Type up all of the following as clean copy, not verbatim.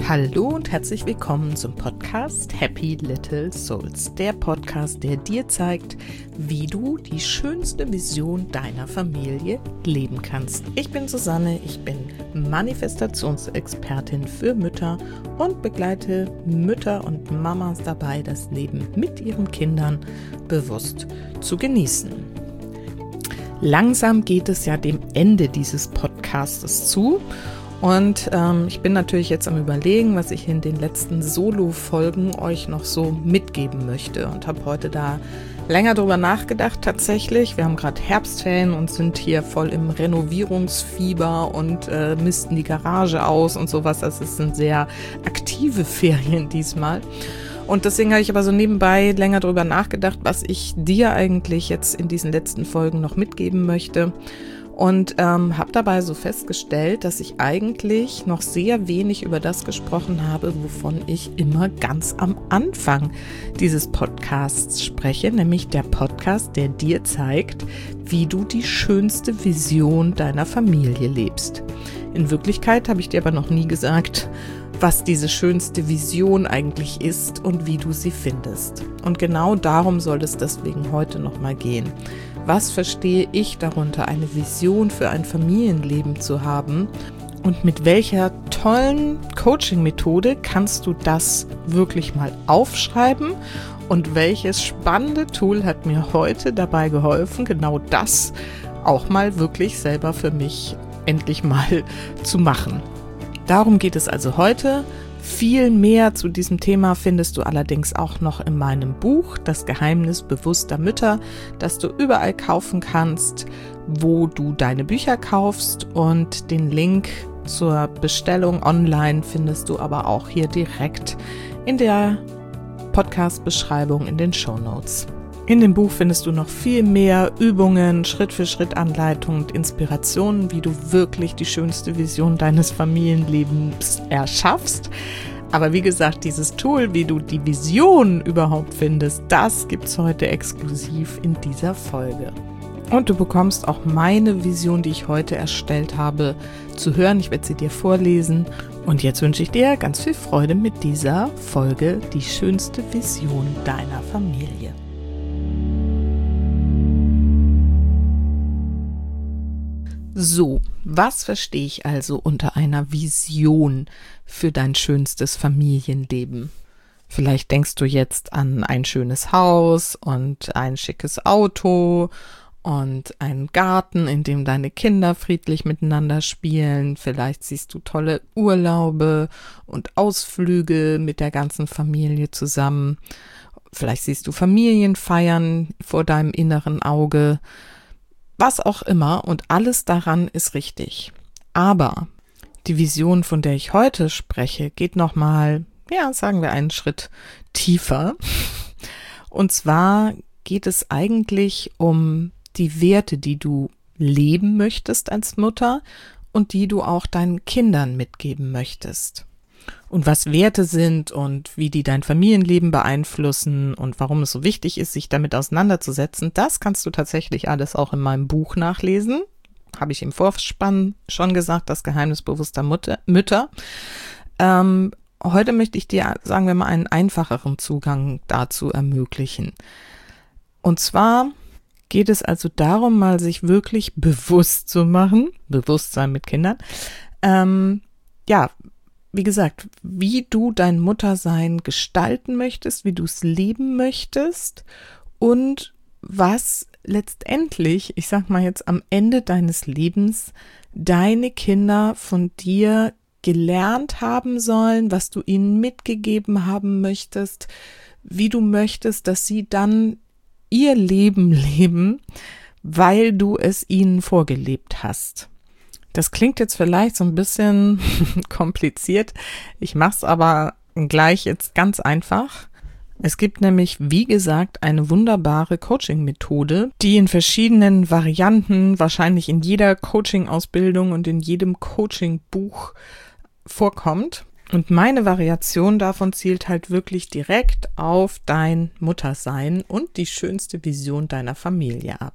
Hallo und herzlich willkommen zum Podcast Happy Little Souls, der Podcast, der dir zeigt, wie du die schönste Vision deiner Familie leben kannst. Ich bin Susanne, ich bin Manifestationsexpertin für Mütter und begleite Mütter und Mamas dabei, das Leben mit ihren Kindern bewusst zu genießen. Langsam geht es ja dem Ende dieses Podcastes zu. Und ich bin natürlich jetzt am Überlegen, was ich in den letzten Solo-Folgen euch noch so mitgeben möchte und habe heute da länger drüber nachgedacht tatsächlich. Wir haben gerade Herbstferien und sind hier voll im Renovierungsfieber und misten die Garage aus und sowas. Also es sind sehr aktive Ferien diesmal. Und deswegen habe ich aber so nebenbei länger drüber nachgedacht, was ich dir eigentlich jetzt in diesen letzten Folgen noch mitgeben möchte. Und habe dabei so festgestellt, dass ich eigentlich noch sehr wenig über das gesprochen habe, wovon ich immer ganz am Anfang dieses Podcasts spreche, nämlich der Podcast, der dir zeigt, wie du die schönste Vision deiner Familie lebst. In Wirklichkeit habe ich dir aber noch nie gesagt, was diese schönste Vision eigentlich ist und wie du sie findest. Und genau darum soll es deswegen heute nochmal gehen. Was verstehe ich darunter, eine Vision für ein Familienleben zu haben? Und mit welcher tollen Coaching-Methode kannst du das wirklich mal aufschreiben? Und welches spannende Tool hat mir heute dabei geholfen, genau das auch mal wirklich selber für mich endlich mal zu machen? Darum geht es also heute. Viel mehr zu diesem Thema findest du allerdings auch noch in meinem Buch Das Geheimnis bewusster Mütter, das du überall kaufen kannst, wo du deine Bücher kaufst, und den Link zur Bestellung online findest du aber auch hier direkt in der Podcast-Beschreibung in den Shownotes. In dem Buch findest du noch viel mehr Übungen, Schritt-für-Schritt-Anleitungen und Inspirationen, wie du wirklich die schönste Vision deines Familienlebens erschaffst. Aber wie gesagt, dieses Tool, wie du die Vision überhaupt findest, das gibt's heute exklusiv in dieser Folge. Und du bekommst auch meine Vision, die ich heute erstellt habe, zu hören. Ich werde sie dir vorlesen. Und jetzt wünsche ich dir ganz viel Freude mit dieser Folge, die schönste Vision deiner Familie. So, was verstehe ich also unter einer Vision für dein schönstes Familienleben? Vielleicht denkst du jetzt an ein schönes Haus und ein schickes Auto und einen Garten, in dem deine Kinder friedlich miteinander spielen. Vielleicht siehst du tolle Urlaube und Ausflüge mit der ganzen Familie zusammen. Vielleicht siehst du Familienfeiern vor deinem inneren Auge. Was auch immer, und alles daran ist richtig. Aber die Vision, von der ich heute spreche, geht nochmal, sagen wir einen Schritt tiefer. Und zwar geht es eigentlich um die Werte, die du leben möchtest als Mutter und die du auch deinen Kindern mitgeben möchtest. Und was Werte sind und wie die dein Familienleben beeinflussen und warum es so wichtig ist, sich damit auseinanderzusetzen, das kannst du tatsächlich alles auch in meinem Buch nachlesen. Habe ich im Vorspann schon gesagt, das Geheimnis bewusster Mütter. Heute möchte ich dir, sagen wir mal, einen einfacheren Zugang dazu ermöglichen. Und zwar geht es also darum, mal sich wirklich bewusst zu machen, Bewusstsein mit Kindern, wie gesagt, wie du dein Muttersein gestalten möchtest, wie du es leben möchtest und was letztendlich, ich sag mal jetzt am Ende deines Lebens, deine Kinder von dir gelernt haben sollen, was du ihnen mitgegeben haben möchtest, wie du möchtest, dass sie dann ihr Leben leben, weil du es ihnen vorgelebt hast. Das klingt jetzt vielleicht so ein bisschen kompliziert. Ich mache es aber gleich jetzt ganz einfach. Es gibt nämlich, wie gesagt, eine wunderbare Coaching-Methode, die in verschiedenen Varianten, wahrscheinlich in jeder Coaching-Ausbildung und in jedem Coaching-Buch vorkommt. Und meine Variation davon zielt halt wirklich direkt auf dein Muttersein und die schönste Vision deiner Familie ab.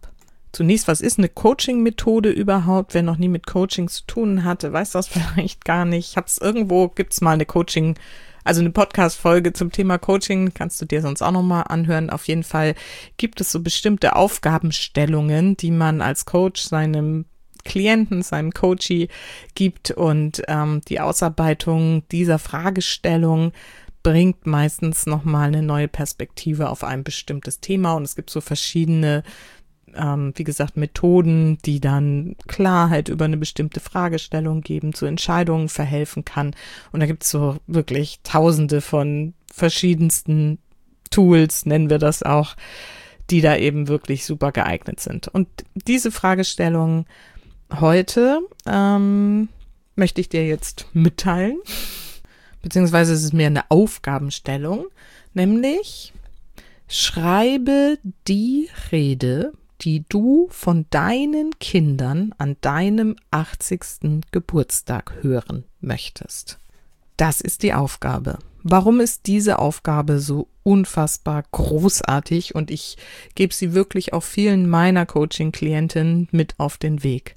Zunächst, was ist eine Coaching-Methode überhaupt? Wer noch nie mit Coaching zu tun hatte, weiß das vielleicht gar nicht. Gibt's mal eine eine Podcast-Folge zum Thema Coaching, kannst du dir sonst auch nochmal anhören. Auf jeden Fall gibt es so bestimmte Aufgabenstellungen, die man als Coach seinem Klienten, seinem Coachee gibt, und die Ausarbeitung dieser Fragestellung bringt meistens nochmal eine neue Perspektive auf ein bestimmtes Thema, und es gibt so verschiedene wie gesagt, Methoden, die dann Klarheit über eine bestimmte Fragestellung geben, zu Entscheidungen verhelfen kann. Und da gibt es so wirklich Tausende von verschiedensten Tools, nennen wir das auch, die da eben wirklich super geeignet sind. Und diese Fragestellung heute möchte ich dir jetzt mitteilen, beziehungsweise es ist mehr eine Aufgabenstellung, nämlich schreibe die Rede, die du von deinen Kindern an deinem 80. Geburtstag hören möchtest. Das ist die Aufgabe. Warum ist diese Aufgabe so unfassbar großartig? Und ich gebe sie wirklich auch vielen meiner Coaching-Klientinnen mit auf den Weg.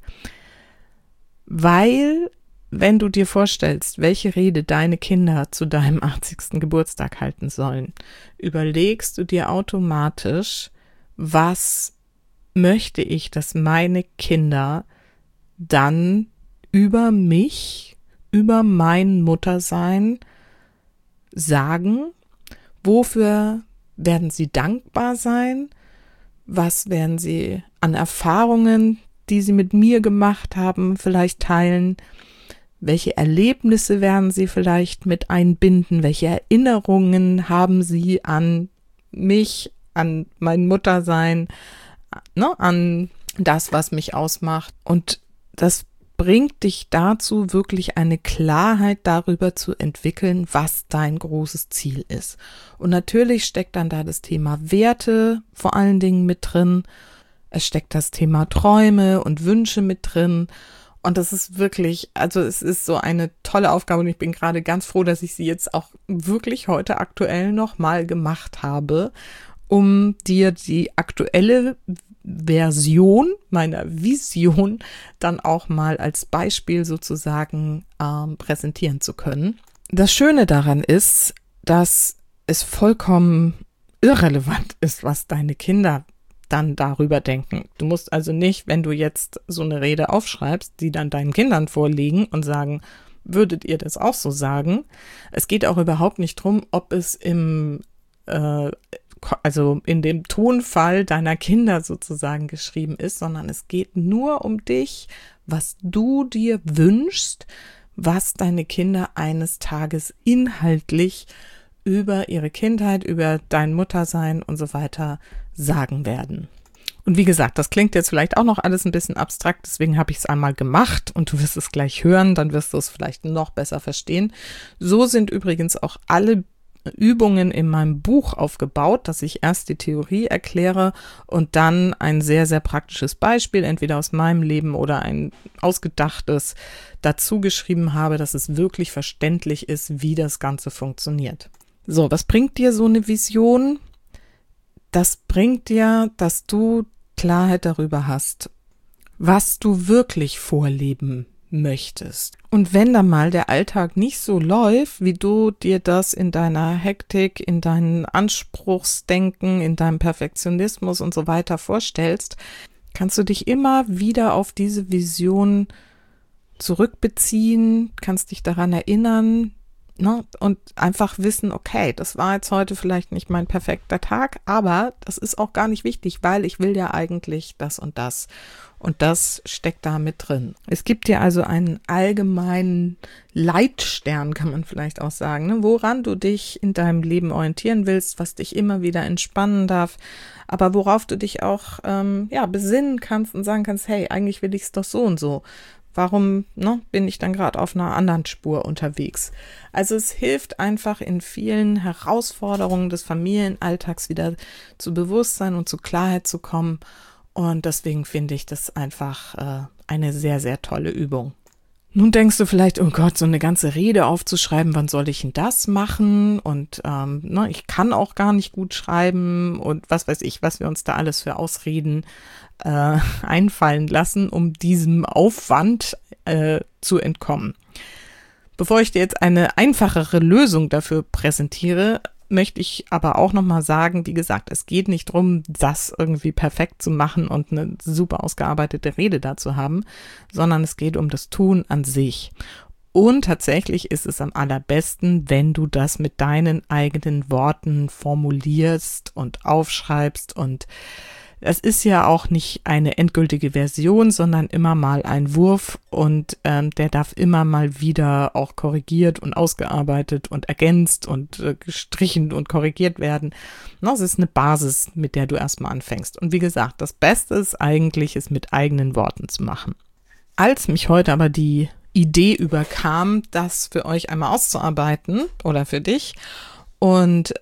Weil, wenn du dir vorstellst, welche Rede deine Kinder zu deinem 80. Geburtstag halten sollen, überlegst du dir automatisch, was möchte ich, dass meine Kinder dann über mich, über mein Muttersein sagen? Wofür werden sie dankbar sein? Was werden sie an Erfahrungen, die sie mit mir gemacht haben, vielleicht teilen? Welche Erlebnisse werden sie vielleicht mit einbinden? Welche Erinnerungen haben sie an mich, an mein Muttersein, an das, was mich ausmacht? Und das bringt dich dazu, wirklich eine Klarheit darüber zu entwickeln, was dein großes Ziel ist. Und natürlich steckt dann da das Thema Werte vor allen Dingen mit drin. Es steckt das Thema Träume und Wünsche mit drin. Und das ist wirklich, also es ist so eine tolle Aufgabe, und ich bin gerade ganz froh, dass ich sie jetzt auch wirklich heute aktuell nochmal gemacht habe, um dir die aktuelle Version meiner Vision dann auch mal als Beispiel sozusagen präsentieren zu können. Das Schöne daran ist, dass es vollkommen irrelevant ist, was deine Kinder dann darüber denken. Du musst also nicht, wenn du jetzt so eine Rede aufschreibst, die dann deinen Kindern vorlegen und sagen, würdet ihr das auch so sagen? Es geht auch überhaupt nicht drum, ob es also in dem Tonfall deiner Kinder sozusagen geschrieben ist, sondern es geht nur um dich, was du dir wünschst, was deine Kinder eines Tages inhaltlich über ihre Kindheit, über dein Muttersein und so weiter sagen werden. Und wie gesagt, das klingt jetzt vielleicht auch noch alles ein bisschen abstrakt, deswegen habe ich es einmal gemacht und du wirst es gleich hören, dann wirst du es vielleicht noch besser verstehen. So sind übrigens auch alle Übungen in meinem Buch aufgebaut, dass ich erst die Theorie erkläre und dann ein sehr, sehr praktisches Beispiel, entweder aus meinem Leben oder ein ausgedachtes, dazu geschrieben habe, dass es wirklich verständlich ist, wie das Ganze funktioniert. So, was bringt dir so eine Vision? Das bringt dir, dass du Klarheit darüber hast, was du wirklich vorleben möchtest. Und wenn dann mal der Alltag nicht so läuft, wie du dir das in deiner Hektik, in deinem Anspruchsdenken, in deinem Perfektionismus und so weiter vorstellst, kannst du dich immer wieder auf diese Vision zurückbeziehen, kannst dich daran erinnern, und einfach wissen, okay, das war jetzt heute vielleicht nicht mein perfekter Tag, aber das ist auch gar nicht wichtig, weil ich will ja eigentlich das und das. Und das steckt da mit drin. Es gibt dir also einen allgemeinen Leitstern, kann man vielleicht auch sagen, woran du dich in deinem Leben orientieren willst, was dich immer wieder entspannen darf, aber worauf du dich auch besinnen kannst und sagen kannst, hey, eigentlich will ich es doch so und so. Warum bin ich dann gerade auf einer anderen Spur unterwegs? Also es hilft einfach in vielen Herausforderungen des Familienalltags wieder zu Bewusstsein und zu Klarheit zu kommen. Und deswegen finde ich das einfach eine sehr, sehr tolle Übung. Nun denkst du vielleicht, oh Gott, so eine ganze Rede aufzuschreiben, wann soll ich denn das machen? Und ich kann auch gar nicht gut schreiben und was weiß ich, was wir uns da alles für Ausreden einfallen lassen, um diesem Aufwand zu entkommen. Bevor ich dir jetzt eine einfachere Lösung dafür präsentiere, möchte ich aber auch nochmal sagen, wie gesagt, es geht nicht darum, das irgendwie perfekt zu machen und eine super ausgearbeitete Rede dazu haben, sondern es geht um das Tun an sich. Und tatsächlich ist es am allerbesten, wenn du das mit deinen eigenen Worten formulierst und aufschreibst, und es ist ja auch nicht eine endgültige Version, sondern immer mal ein Wurf, und der darf immer mal wieder auch korrigiert und ausgearbeitet und ergänzt und gestrichen und korrigiert werden. Das ist eine Basis, mit der du erstmal anfängst. Und wie gesagt, das Beste ist eigentlich, es mit eigenen Worten zu machen. Als mich heute aber die Idee überkam, das für euch einmal auszuarbeiten oder für dich, und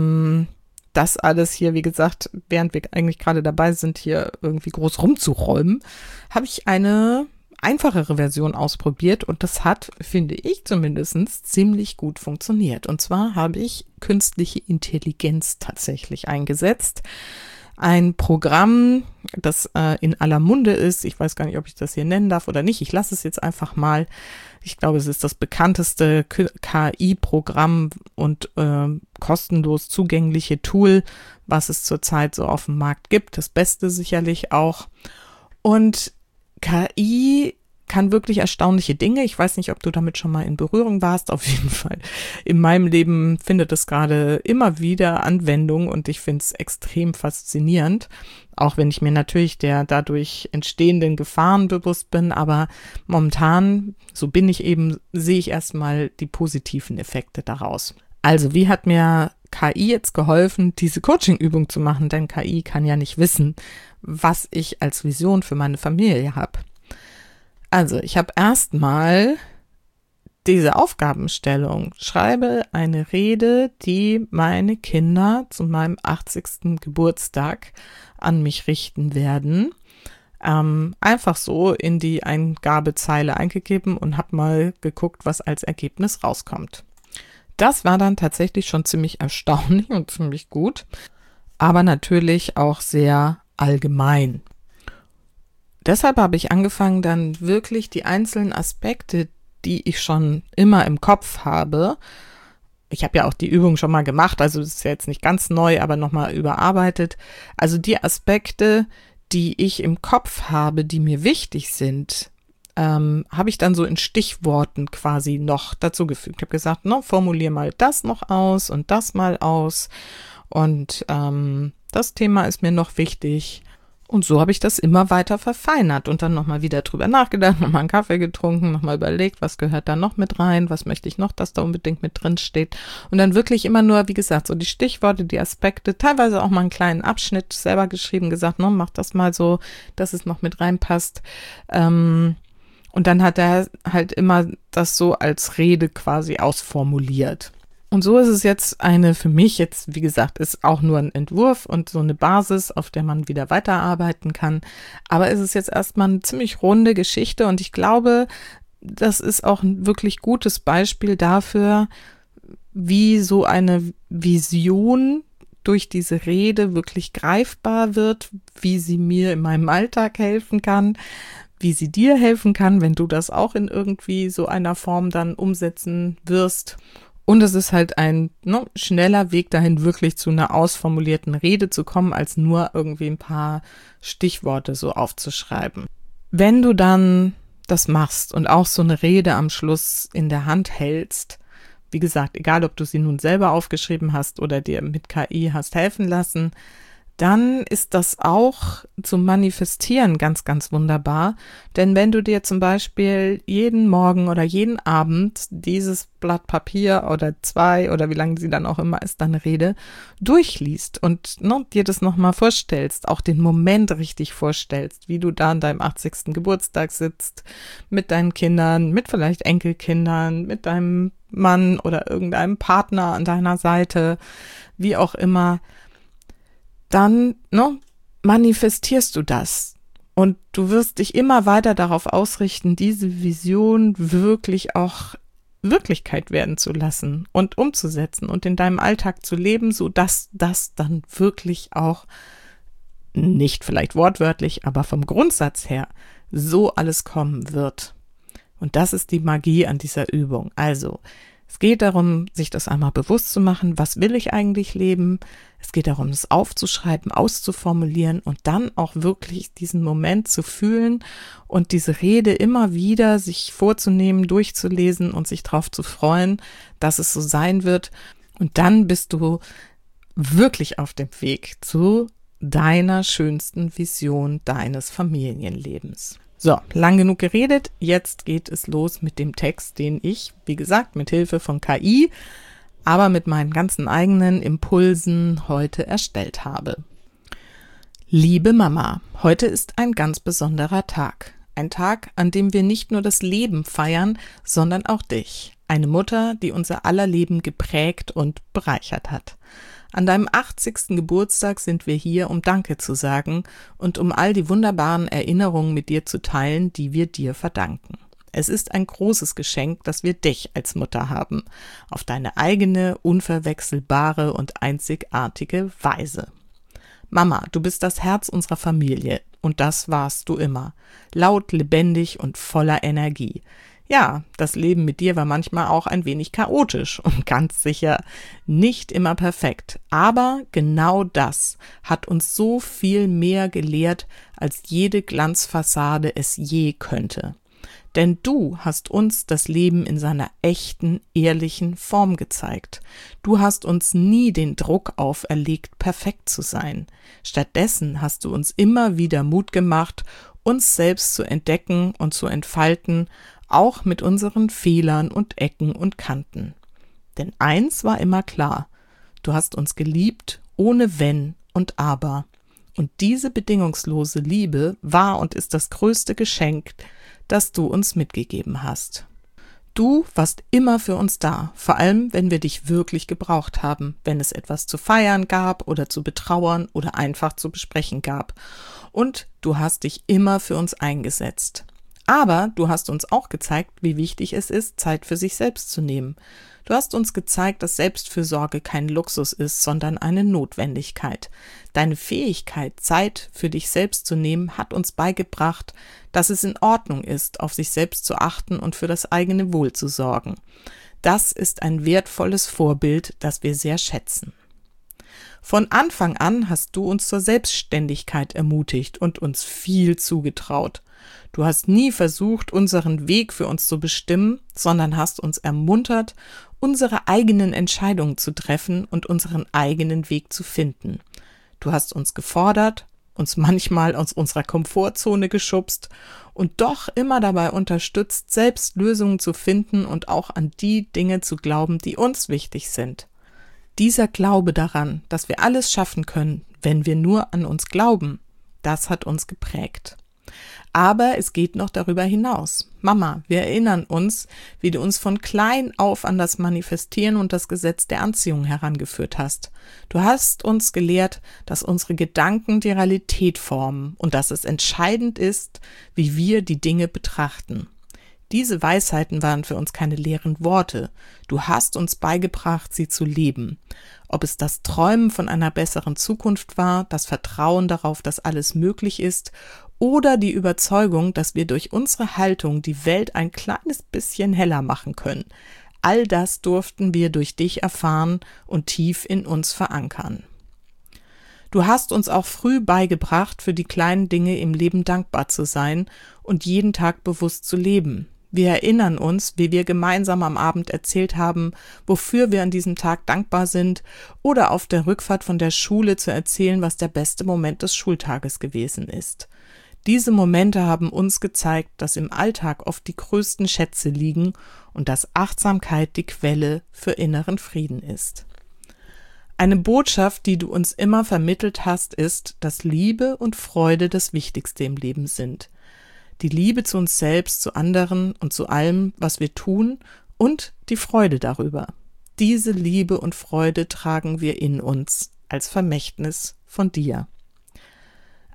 das alles hier, wie gesagt, während wir eigentlich gerade dabei sind, hier irgendwie groß rumzuräumen, habe ich eine einfachere Version ausprobiert, und das hat, finde ich zumindest, ziemlich gut funktioniert. Und zwar habe ich künstliche Intelligenz tatsächlich eingesetzt. Ein Programm, das in aller Munde ist. Ich weiß gar nicht, ob ich das hier nennen darf oder nicht. Ich lasse es jetzt einfach mal. Ich glaube, es ist das bekannteste KI-Programm und kostenlos zugängliche Tool, was es zurzeit so auf dem Markt gibt. Das Beste sicherlich auch. Und KI kann wirklich erstaunliche Dinge. Ich weiß nicht, ob du damit schon mal in Berührung warst. Auf jeden Fall. In meinem Leben findet es gerade immer wieder Anwendung, und ich finde es extrem faszinierend. Auch wenn ich mir natürlich der dadurch entstehenden Gefahren bewusst bin. Aber momentan, so bin ich eben, sehe ich erstmal die positiven Effekte daraus. Also, wie hat mir KI jetzt geholfen, diese Coaching-Übung zu machen? Denn KI kann ja nicht wissen, was ich als Vision für meine Familie habe. Also, ich habe erstmal diese Aufgabenstellung: Schreibe eine Rede, die meine Kinder zu meinem 80. Geburtstag an mich richten werden. Einfach so in die Eingabezeile eingegeben und habe mal geguckt, was als Ergebnis rauskommt. Das war dann tatsächlich schon ziemlich erstaunlich und ziemlich gut, aber natürlich auch sehr allgemein. Deshalb habe ich angefangen, dann wirklich die einzelnen Aspekte, die ich schon immer im Kopf habe. Ich habe ja auch die Übung schon mal gemacht, also das ist ja jetzt nicht ganz neu, aber nochmal überarbeitet. Also die Aspekte, die ich im Kopf habe, die mir wichtig sind, habe ich dann so in Stichworten quasi noch dazu gefügt. Ich habe gesagt, formulier mal das noch aus und das mal aus, und das Thema ist mir noch wichtig. Und so habe ich das immer weiter verfeinert und dann nochmal wieder drüber nachgedacht, nochmal einen Kaffee getrunken, nochmal überlegt, was gehört da noch mit rein, was möchte ich noch, dass da unbedingt mit drin steht. Und dann wirklich immer nur, wie gesagt, so die Stichworte, die Aspekte, teilweise auch mal einen kleinen Abschnitt selber geschrieben, gesagt, mach das mal so, dass es noch mit reinpasst. Und dann hat er halt immer das so als Rede quasi ausformuliert. Und so ist es jetzt für mich jetzt, wie gesagt, ist auch nur ein Entwurf und so eine Basis, auf der man wieder weiterarbeiten kann. Aber es ist jetzt erstmal eine ziemlich runde Geschichte, und ich glaube, das ist auch ein wirklich gutes Beispiel dafür, wie so eine Vision durch diese Rede wirklich greifbar wird, wie sie mir in meinem Alltag helfen kann, wie sie dir helfen kann, wenn du das auch in irgendwie so einer Form dann umsetzen wirst. Und es ist halt ein schneller Weg dahin, wirklich zu einer ausformulierten Rede zu kommen, als nur irgendwie ein paar Stichworte so aufzuschreiben. Wenn du dann das machst und auch so eine Rede am Schluss in der Hand hältst, wie gesagt, egal ob du sie nun selber aufgeschrieben hast oder dir mit KI hast helfen lassen, dann ist das auch zum Manifestieren ganz, ganz wunderbar. Denn wenn du dir zum Beispiel jeden Morgen oder jeden Abend dieses Blatt Papier oder 2 oder wie lange sie dann auch immer ist, deine Rede, durchliest und dir das nochmal vorstellst, auch den Moment richtig vorstellst, wie du da an deinem 80. Geburtstag sitzt, mit deinen Kindern, mit vielleicht Enkelkindern, mit deinem Mann oder irgendeinem Partner an deiner Seite, wie auch immer, dann manifestierst du das. Und du wirst dich immer weiter darauf ausrichten, diese Vision wirklich auch Wirklichkeit werden zu lassen und umzusetzen und in deinem Alltag zu leben, sodass das dann wirklich auch, nicht vielleicht wortwörtlich, aber vom Grundsatz her, so alles kommen wird. Und das ist die Magie an dieser Übung. Also, es geht darum, sich das einmal bewusst zu machen, was will ich eigentlich leben? Es geht darum, es aufzuschreiben, auszuformulieren und dann auch wirklich diesen Moment zu fühlen und diese Rede immer wieder sich vorzunehmen, durchzulesen und sich darauf zu freuen, dass es so sein wird. Und dann bist du wirklich auf dem Weg zu deiner schönsten Vision deines Familienlebens. So, lang genug geredet, jetzt geht es los mit dem Text, den ich, wie gesagt, mit Hilfe von KI, aber mit meinen ganzen eigenen Impulsen heute erstellt habe. Liebe Mama, heute ist ein ganz besonderer Tag. Ein Tag, an dem wir nicht nur das Leben feiern, sondern auch dich. Eine Mutter, die unser aller Leben geprägt und bereichert hat. An deinem 80. Geburtstag sind wir hier, um Danke zu sagen und um all die wunderbaren Erinnerungen mit dir zu teilen, die wir dir verdanken. Es ist ein großes Geschenk, dass wir dich als Mutter haben, auf deine eigene, unverwechselbare und einzigartige Weise. Mama, du bist das Herz unserer Familie und das warst du immer. Laut, lebendig und voller Energie. Ja, das Leben mit dir war manchmal auch ein wenig chaotisch und ganz sicher nicht immer perfekt. Aber genau das hat uns so viel mehr gelehrt, als jede Glanzfassade es je könnte. Denn du hast uns das Leben in seiner echten, ehrlichen Form gezeigt. Du hast uns nie den Druck auferlegt, perfekt zu sein. Stattdessen hast du uns immer wieder Mut gemacht, uns selbst zu entdecken und zu entfalten, auch mit unseren Fehlern und Ecken und Kanten. Denn eins war immer klar, du hast uns geliebt, ohne Wenn und Aber. Und diese bedingungslose Liebe war und ist das größte Geschenk, das du uns mitgegeben hast. Du warst immer für uns da, vor allem wenn wir dich wirklich gebraucht haben, wenn es etwas zu feiern gab oder zu betrauern oder einfach zu besprechen gab. Und du hast dich immer für uns eingesetzt. Aber du hast uns auch gezeigt, wie wichtig es ist, Zeit für sich selbst zu nehmen. Du hast uns gezeigt, dass Selbstfürsorge kein Luxus ist, sondern eine Notwendigkeit. Deine Fähigkeit, Zeit für dich selbst zu nehmen, hat uns beigebracht, dass es in Ordnung ist, auf sich selbst zu achten und für das eigene Wohl zu sorgen. Das ist ein wertvolles Vorbild, das wir sehr schätzen. Von Anfang an hast du uns zur Selbstständigkeit ermutigt und uns viel zugetraut. Du hast nie versucht, unseren Weg für uns zu bestimmen, sondern hast uns ermuntert, unsere eigenen Entscheidungen zu treffen und unseren eigenen Weg zu finden. Du hast uns gefordert, uns manchmal aus unserer Komfortzone geschubst und doch immer dabei unterstützt, selbst Lösungen zu finden und auch an die Dinge zu glauben, die uns wichtig sind. Dieser Glaube daran, dass wir alles schaffen können, wenn wir nur an uns glauben, das hat uns geprägt. Aber es geht noch darüber hinaus. Mama, wir erinnern uns, wie du uns von klein auf an das Manifestieren und das Gesetz der Anziehung herangeführt hast. Du hast uns gelehrt, dass unsere Gedanken die Realität formen und dass es entscheidend ist, wie wir die Dinge betrachten. Diese Weisheiten waren für uns keine leeren Worte. Du hast uns beigebracht, sie zu leben. Ob es das Träumen von einer besseren Zukunft war, das Vertrauen darauf, dass alles möglich ist, oder die Überzeugung, dass wir durch unsere Haltung die Welt ein kleines bisschen heller machen können. All das durften wir durch dich erfahren und tief in uns verankern. Du hast uns auch früh beigebracht, für die kleinen Dinge im Leben dankbar zu sein und jeden Tag bewusst zu leben. Wir erinnern uns, wie wir gemeinsam am Abend erzählt haben, wofür wir an diesem Tag dankbar sind, oder auf der Rückfahrt von der Schule zu erzählen, was der beste Moment des Schultages gewesen ist. Diese Momente haben uns gezeigt, dass im Alltag oft die größten Schätze liegen und dass Achtsamkeit die Quelle für inneren Frieden ist. Eine Botschaft, die du uns immer vermittelt hast, ist, dass Liebe und Freude das Wichtigste im Leben sind. Die Liebe zu uns selbst, zu anderen und zu allem, was wir tun, und die Freude darüber. Diese Liebe und Freude tragen wir in uns als Vermächtnis von dir.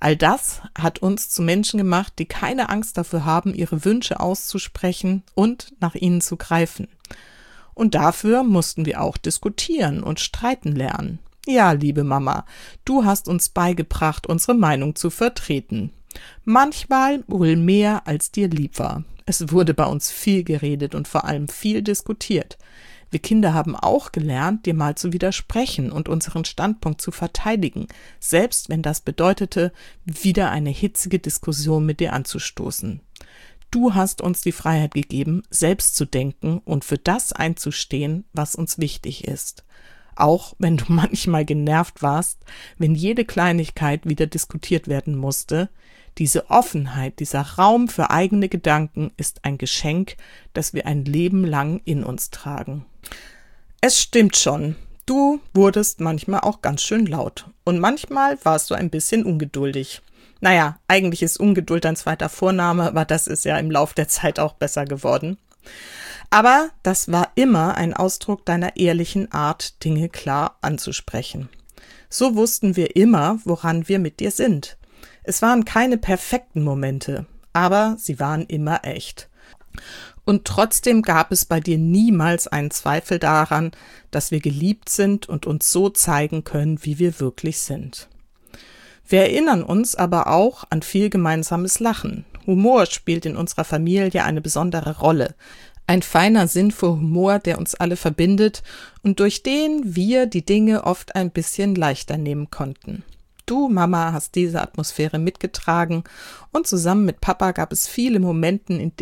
All das hat uns zu Menschen gemacht, die keine Angst dafür haben, ihre Wünsche auszusprechen und nach ihnen zu greifen. Und dafür mussten wir auch diskutieren und streiten lernen. Ja, liebe Mama, du hast uns beigebracht, unsere Meinung zu vertreten. Manchmal wohl mehr, als dir lieb war. Es wurde bei uns viel geredet und vor allem viel diskutiert. Wir Kinder haben auch gelernt, dir mal zu widersprechen und unseren Standpunkt zu verteidigen, selbst wenn das bedeutete, wieder eine hitzige Diskussion mit dir anzustoßen. Du hast uns die Freiheit gegeben, selbst zu denken und für das einzustehen, was uns wichtig ist. Auch wenn du manchmal genervt warst, wenn jede Kleinigkeit wieder diskutiert werden musste. Diese Offenheit, dieser Raum für eigene Gedanken ist ein Geschenk, das wir ein Leben lang in uns tragen. Es stimmt schon, du wurdest manchmal auch ganz schön laut und manchmal warst du ein bisschen ungeduldig. Naja, eigentlich ist Ungeduld ein zweiter Vorname, aber das ist ja im Lauf der Zeit auch besser geworden. Aber das war immer ein Ausdruck deiner ehrlichen Art, Dinge klar anzusprechen. So wussten wir immer, woran wir mit dir sind. Es waren keine perfekten Momente, aber sie waren immer echt. Und trotzdem gab es bei dir niemals einen Zweifel daran, dass wir geliebt sind und uns so zeigen können, wie wir wirklich sind. Wir erinnern uns aber auch an viel gemeinsames Lachen. Humor spielt in unserer Familie eine besondere Rolle. Ein feiner Sinn für Humor, der uns alle verbindet und durch den wir die Dinge oft ein bisschen leichter nehmen konnten. Du, Mama, hast diese Atmosphäre mitgetragen und zusammen mit Papa gab es viele Momente, in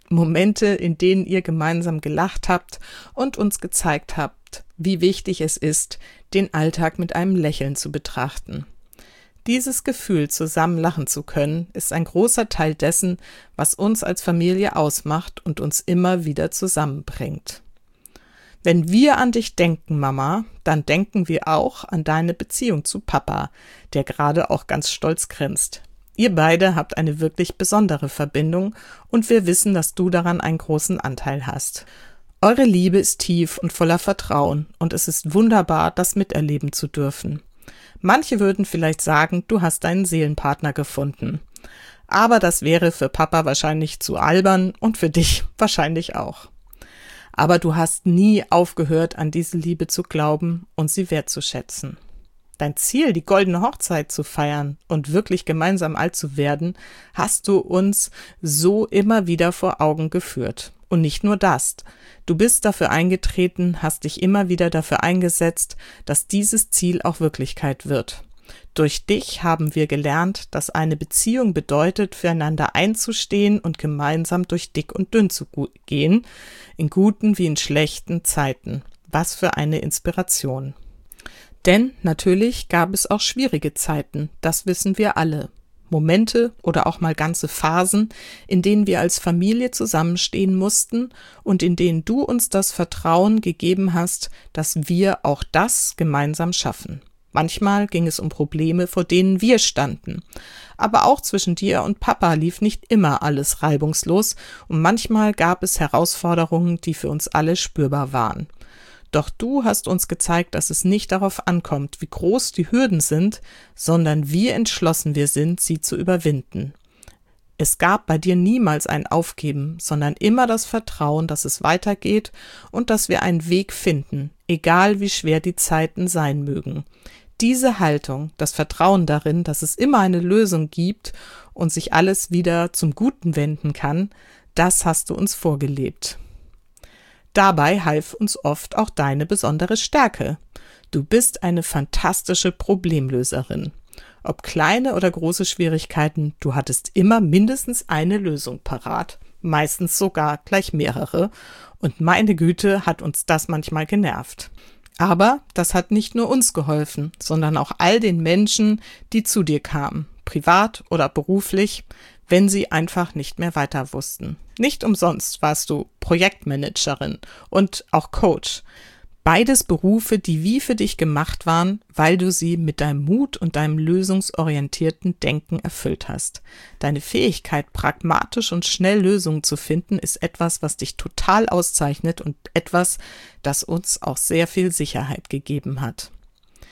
denen ihr gemeinsam gelacht habt und uns gezeigt habt, wie wichtig es ist, den Alltag mit einem Lächeln zu betrachten. Dieses Gefühl, zusammen lachen zu können, ist ein großer Teil dessen, was uns als Familie ausmacht und uns immer wieder zusammenbringt. Wenn wir an dich denken, Mama, dann denken wir auch an deine Beziehung zu Papa, der gerade auch ganz stolz grinst. Ihr beide habt eine wirklich besondere Verbindung und wir wissen, dass du daran einen großen Anteil hast. Eure Liebe ist tief und voller Vertrauen und es ist wunderbar, das miterleben zu dürfen. Manche würden vielleicht sagen, du hast deinen Seelenpartner gefunden. Aber das wäre für Papa wahrscheinlich zu albern und für dich wahrscheinlich auch. Aber du hast nie aufgehört, an diese Liebe zu glauben und sie wertzuschätzen. Dein Ziel, die goldene Hochzeit zu feiern und wirklich gemeinsam alt zu werden, hast du uns so immer wieder vor Augen geführt. Und nicht nur das. Du bist dafür eingetreten, hast dich immer wieder dafür eingesetzt, dass dieses Ziel auch Wirklichkeit wird. Durch dich haben wir gelernt, dass eine Beziehung bedeutet, füreinander einzustehen und gemeinsam durch dick und dünn zu gehen, in guten wie in schlechten Zeiten. Was für eine Inspiration. Denn natürlich gab es auch schwierige Zeiten, das wissen wir alle. Momente oder auch mal ganze Phasen, in denen wir als Familie zusammenstehen mussten und in denen du uns das Vertrauen gegeben hast, dass wir auch das gemeinsam schaffen. Manchmal ging es um Probleme, vor denen wir standen. Aber auch zwischen dir und Papa lief nicht immer alles reibungslos und manchmal gab es Herausforderungen, die für uns alle spürbar waren. Doch du hast uns gezeigt, dass es nicht darauf ankommt, wie groß die Hürden sind, sondern wie entschlossen wir sind, sie zu überwinden. Es gab bei dir niemals ein Aufgeben, sondern immer das Vertrauen, dass es weitergeht und dass wir einen Weg finden, egal wie schwer die Zeiten sein mögen. Diese Haltung, das Vertrauen darin, dass es immer eine Lösung gibt und sich alles wieder zum Guten wenden kann, das hast du uns vorgelebt. Dabei half uns oft auch deine besondere Stärke. Du bist eine fantastische Problemlöserin. Ob kleine oder große Schwierigkeiten, du hattest immer mindestens eine Lösung parat, meistens sogar gleich mehrere. Und meine Güte, hat uns das manchmal genervt. Aber das hat nicht nur uns geholfen, sondern auch all den Menschen, die zu dir kamen, privat oder beruflich, wenn sie einfach nicht mehr weiter wussten. Nicht umsonst warst du Projektmanagerin und auch Coach. Beides Berufe, die wie für dich gemacht waren, weil du sie mit deinem Mut und deinem lösungsorientierten Denken erfüllt hast. Deine Fähigkeit, pragmatisch und schnell Lösungen zu finden, ist etwas, was dich total auszeichnet und etwas, das uns auch sehr viel Sicherheit gegeben hat.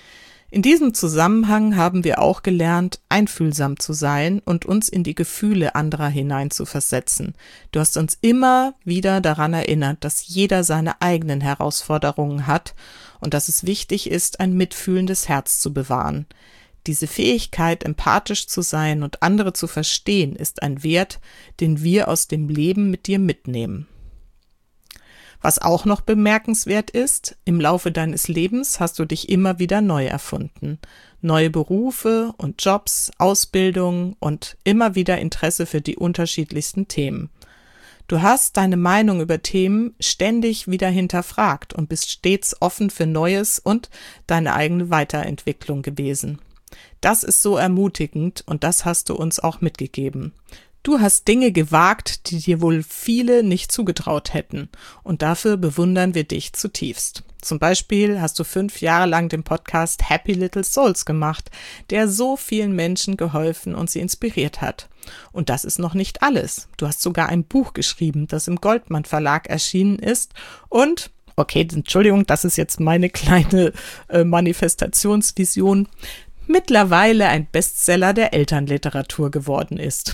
In diesem Zusammenhang haben wir auch gelernt, einfühlsam zu sein und uns in die Gefühle anderer hineinzuversetzen. Du hast uns immer wieder daran erinnert, dass jeder seine eigenen Herausforderungen hat und dass es wichtig ist, ein mitfühlendes Herz zu bewahren. Diese Fähigkeit, empathisch zu sein und andere zu verstehen, ist ein Wert, den wir aus dem Leben mit dir mitnehmen. Was auch noch bemerkenswert ist, im Laufe deines Lebens hast du dich immer wieder neu erfunden. Neue Berufe und Jobs, Ausbildung und immer wieder Interesse für die unterschiedlichsten Themen. Du hast deine Meinung über Themen ständig wieder hinterfragt und bist stets offen für Neues und deine eigene Weiterentwicklung gewesen. Das ist so ermutigend und das hast du uns auch mitgegeben. Du hast Dinge gewagt, die dir wohl viele nicht zugetraut hätten und dafür bewundern wir dich zutiefst. Zum Beispiel hast du 5 Jahre lang den Podcast Happy Little Souls gemacht, der so vielen Menschen geholfen und sie inspiriert hat. Und das ist noch nicht alles. Du hast sogar ein Buch geschrieben, das im Goldmann Verlag erschienen ist und, okay, Entschuldigung, das ist jetzt meine kleine Manifestationsvision, mittlerweile ein Bestseller der Elternliteratur geworden ist.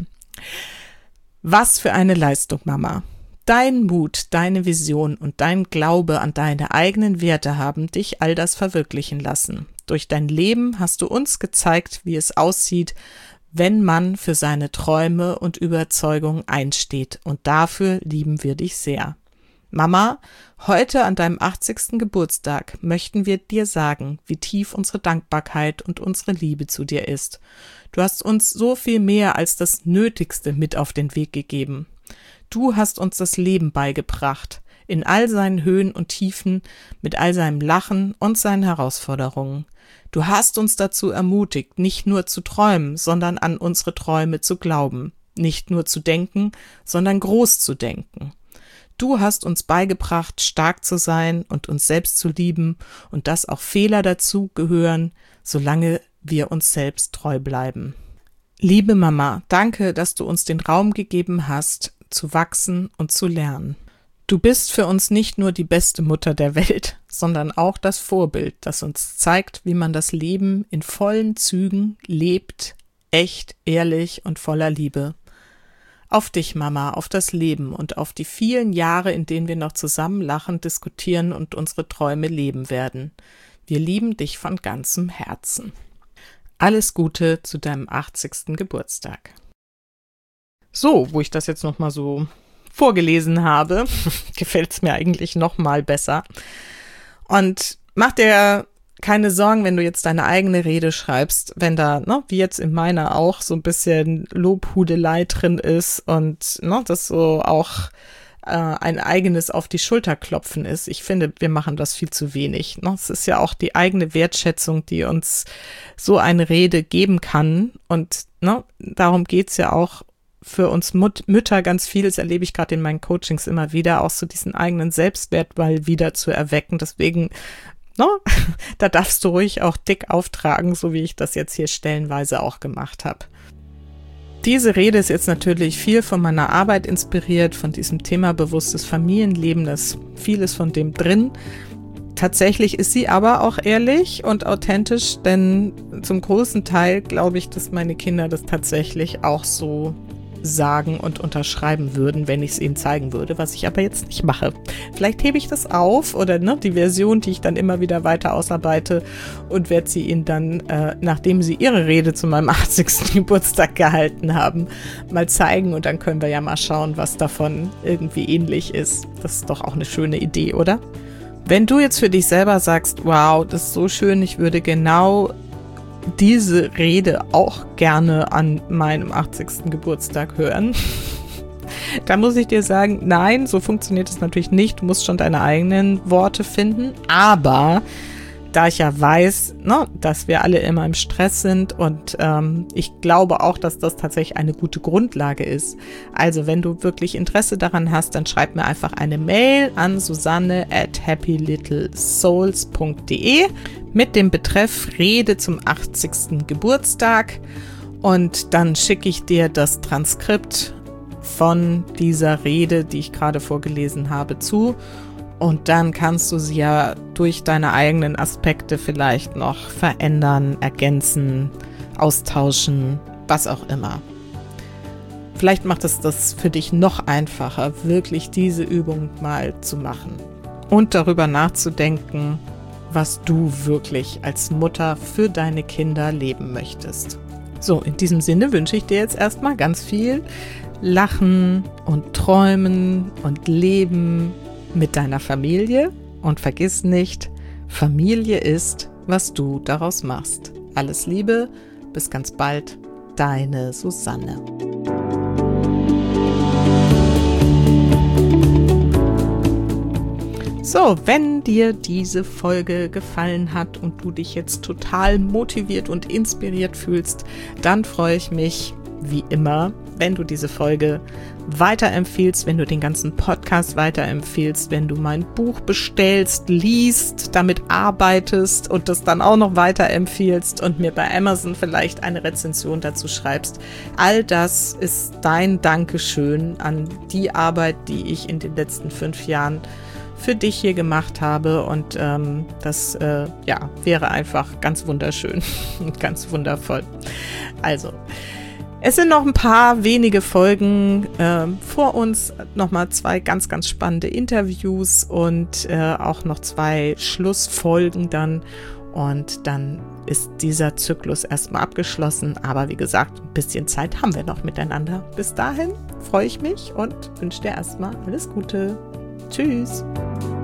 Was für eine Leistung, Mama. Dein Mut, deine Vision und dein Glaube an deine eigenen Werte haben dich all das verwirklichen lassen. Durch dein Leben hast du uns gezeigt, wie es aussieht, wenn man für seine Träume und Überzeugungen einsteht. Und dafür lieben wir dich sehr. Mama, heute an deinem 80. Geburtstag möchten wir dir sagen, wie tief unsere Dankbarkeit und unsere Liebe zu dir ist. Du hast uns so viel mehr als das Nötigste mit auf den Weg gegeben. Du hast uns das Leben beigebracht, in all seinen Höhen und Tiefen, mit all seinem Lachen und seinen Herausforderungen. Du hast uns dazu ermutigt, nicht nur zu träumen, sondern an unsere Träume zu glauben, nicht nur zu denken, sondern groß zu denken. Du hast uns beigebracht, stark zu sein und uns selbst zu lieben und dass auch Fehler dazu gehören, solange wir uns selbst treu bleiben. Liebe Mama, danke, dass du uns den Raum gegeben hast, zu wachsen und zu lernen. Du bist für uns nicht nur die beste Mutter der Welt, sondern auch das Vorbild, das uns zeigt, wie man das Leben in vollen Zügen lebt, echt, ehrlich und voller Liebe. Auf dich, Mama, auf das Leben und auf die vielen Jahre, in denen wir noch zusammen lachen, diskutieren und unsere Träume leben werden. Wir lieben dich von ganzem Herzen. Alles Gute zu deinem 80. Geburtstag. So, wo ich das jetzt nochmal so vorgelesen habe, gefällt es mir eigentlich nochmal besser. Und mach dir keine Sorgen, wenn du jetzt deine eigene Rede schreibst, wenn da, wie jetzt in meiner auch, so ein bisschen Lobhudelei drin ist und das so auch ein eigenes auf die Schulter klopfen ist. Ich finde, wir machen das viel zu wenig. Es ist ja auch die eigene Wertschätzung, die uns so eine Rede geben kann. Und darum geht's ja auch für uns Mütter ganz viel. Das erlebe ich gerade in meinen Coachings immer wieder, auch so diesen eigenen Selbstwert mal wieder zu erwecken. Deswegen da darfst du ruhig auch dick auftragen, so wie ich das jetzt hier stellenweise auch gemacht habe. Diese Rede ist jetzt natürlich viel von meiner Arbeit inspiriert, von diesem Thema bewusstes Familienleben, da ist vieles von dem drin. Tatsächlich ist sie aber auch ehrlich und authentisch, denn zum großen Teil glaube ich, dass meine Kinder das tatsächlich auch so sagen und unterschreiben würden, wenn ich es ihnen zeigen würde, was ich aber jetzt nicht mache. Vielleicht hebe ich das auf oder die Version, die ich dann immer wieder weiter ausarbeite und werde sie ihnen dann, nachdem sie ihre Rede zu meinem 80. Geburtstag gehalten haben, mal zeigen und dann können wir ja mal schauen, was davon irgendwie ähnlich ist. Das ist doch auch eine schöne Idee, oder? Wenn du jetzt für dich selber sagst, wow, das ist so schön, ich würde genau diese Rede auch gerne an meinem 80. Geburtstag hören. Da muss ich dir sagen, nein, so funktioniert es natürlich nicht. Du musst schon deine eigenen Worte finden. Aber da ich ja weiß, dass wir alle immer im Stress sind und ich glaube auch, dass das tatsächlich eine gute Grundlage ist. Also wenn du wirklich Interesse daran hast, dann schreib mir einfach eine Mail an susanne@happylittlesouls.de mit dem Betreff Rede zum 80. Geburtstag und dann schicke ich dir das Transkript von dieser Rede, die ich gerade vorgelesen habe, zu. Und dann kannst du sie ja durch deine eigenen Aspekte vielleicht noch verändern, ergänzen, austauschen, was auch immer. Vielleicht macht es das für dich noch einfacher, wirklich diese Übung mal zu machen und darüber nachzudenken, was du wirklich als Mutter für deine Kinder leben möchtest. So, in diesem Sinne wünsche ich dir jetzt erstmal ganz viel Lachen und Träumen und Leben mit deiner Familie und vergiss nicht, Familie ist, was du daraus machst. Alles Liebe, bis ganz bald, deine Susanne. So, wenn dir diese Folge gefallen hat und du dich jetzt total motiviert und inspiriert fühlst, dann freue ich mich, wie immer, wenn du diese Folge weiterempfiehlst, wenn du den ganzen Podcast weiterempfiehlst, wenn du mein Buch bestellst, liest, damit arbeitest und das dann auch noch weiterempfiehlst und mir bei Amazon vielleicht eine Rezension dazu schreibst. All das ist dein Dankeschön an die Arbeit, die ich in den letzten 5 Jahren für dich hier gemacht habe und das wäre einfach ganz wunderschön und ganz wundervoll. Also, es sind noch ein paar wenige Folgen vor uns, nochmal 2 ganz, ganz spannende Interviews und auch noch 2 Schlussfolgen dann und dann ist dieser Zyklus erstmal abgeschlossen, aber wie gesagt, ein bisschen Zeit haben wir noch miteinander. Bis dahin freue ich mich und wünsche dir erstmal alles Gute. Tschüss!